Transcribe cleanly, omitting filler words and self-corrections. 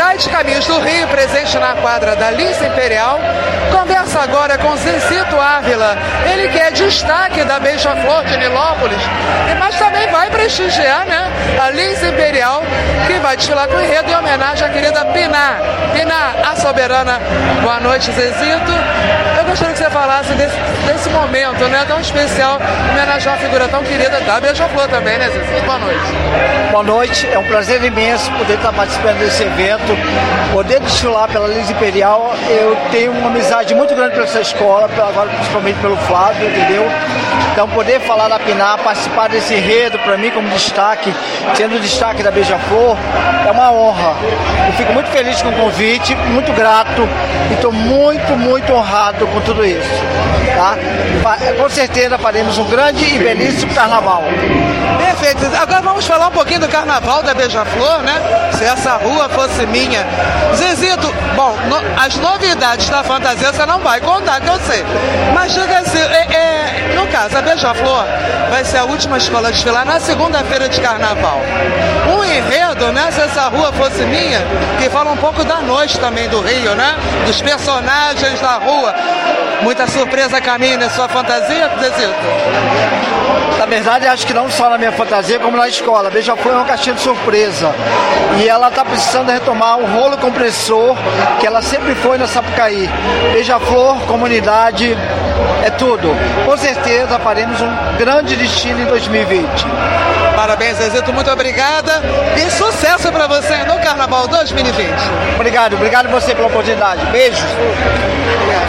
Site Caminhos do Rio, presente na quadra da Lince Imperial. Conversa agora com Zezito Ávila, ele que é destaque da Beija-Flor de Nilópolis, mas também vai prestigiar, né, a Lince Imperial, que vai desfilar com o enredo em homenagem à querida Pinar. Pinar, a soberana. Boa noite, Zezito. Eu gostaria que você falasse desse momento, né, tão especial, homenagear uma figura tão querida da Beija-Flor também, né, Zezito? Boa noite. Boa noite, é um prazer imenso poder estar participando desse evento, poder desfilar pela Lince Imperial. Eu tenho uma amizade muito grande por essa escola, agora principalmente pelo Flávio, entendeu? Então poder falar da Pinar, participar desse enredo, para mim como destaque, sendo o destaque da Beija-Flor, é uma honra. Eu fico muito feliz com o convite, muito grato e estou muito honrado com tudo isso, tá? Com certeza faremos um grande e belíssimo carnaval. Perfeito. Agora vamos falar um pouquinho do carnaval da Beija-Flor, né? Se essa rua fosse minha. Zezito, bom, as novidades da fantasia você não vai contar, que eu sei. Mas diga assim, no caso, a Beija-Flor vai ser a última escola a desfilar na segunda-feira de carnaval. Um enredo, né? Se essa rua fosse minha, que fala um pouco da noite também do Rio, né? Dos personagens da rua. Muita surpresa caminho na sua fantasia, Zezito? Na verdade, acho que não só na minha fantasia, como na escola. Beija-Flor é uma caixinha de surpresa. E ela está precisando retomar o rolo compressor que ela sempre foi na Sapucaí. Beija-Flor, comunidade, é tudo. Com certeza faremos um grande destino em 2020. Parabéns, Zezito, muito obrigada. E sucesso para você no Carnaval 2020. Obrigado você pela oportunidade. Beijos.